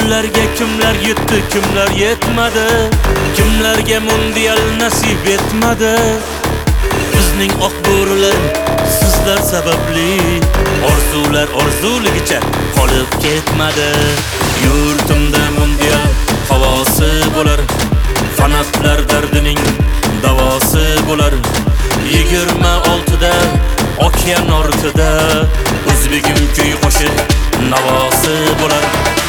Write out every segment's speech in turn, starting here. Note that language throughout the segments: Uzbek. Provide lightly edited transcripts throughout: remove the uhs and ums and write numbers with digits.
Kimlar yetdi, kimlar yetmadi, kimlarga mundial nasib etmadi. Bizning oq bo'rilar sizlar sababli orzular orzuligicha qolib ketmadi. Yurtimda mundial havosi bo'lar, fanatlar dardining davosi bo'lar. 26da okean ortida o'zbegim kuy qo'shiq navosi bo'lar.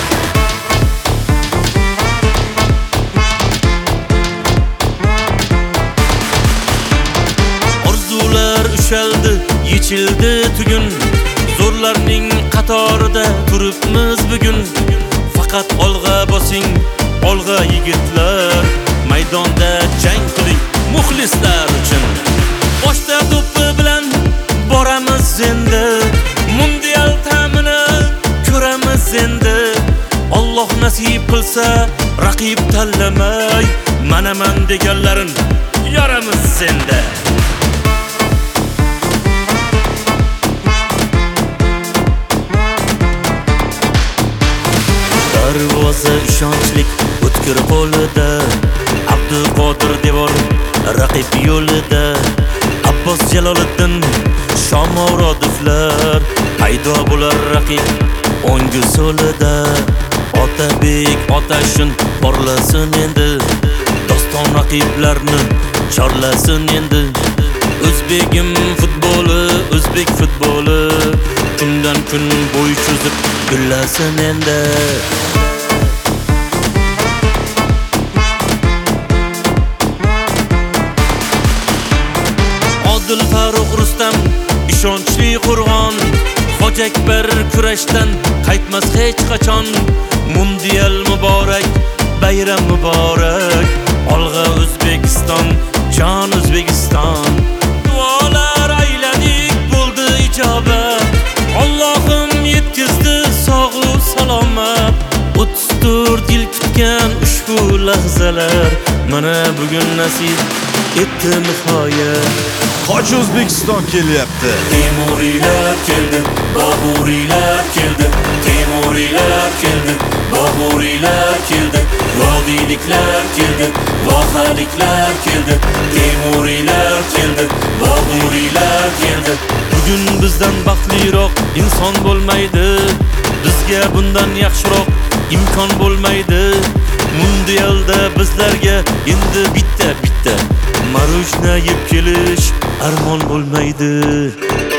Ushaldi, yechildi tugun, zo'rlarning qatorida turibmiz bugun. Faqat olg'a bosing, olg'a yigitlar, maydonda jang qiling muxlislar uchun. Boshda to'pi bilan boramiz endi, mundial ta'mini ko'ramiz endi. Alloh nasib qilsa raqib tanlamay, manaman deganlarin yoramiz endi. Darvoza ishonchlik o'tkir qo'lida, Abduqodir devor raqib yo'lida. Abbos Jaloliddin, Shomurodovlar paydo bo'lar raqib o'ngu so'lida. Otabek Otashin porlasin endi, doston raqiblarni chorlasin endi. O'zbegim futboli, o'zbek futboli kundan kun bo'y cho'zib gullasin endi. Odil Faruq Rustam ishonchli qo'rg'on, Hoji Akbar kurashdan qaytmas hech qachon. Mundial muborak, bayram muborak, olg'a O'zbekiston, jon O'zbekiston. Duolar ayladik bo'ldi ijobat, Allohim yetkizdi sog'u salomat. 34 yil kutgan ushbu lahzalar mana bugun nasib etdi nihoyat. Hoji O'zbekiston kelyapti. Temuriylar keldi, Boburiylar keldi, Temuriylar keldi, Boburiylar keldi, vodiyliklar keldi, vohaliklar keldi, Temuriylar keldi, Boburiylar keldi. Bugun bizdan baxtliroq inson bo'lmaydi, bizga bundan yaxshiroq imkon bo'lmaydi. Mundialda bizlarga endi bitta marujna yeb kelish armon bo'lmaydi.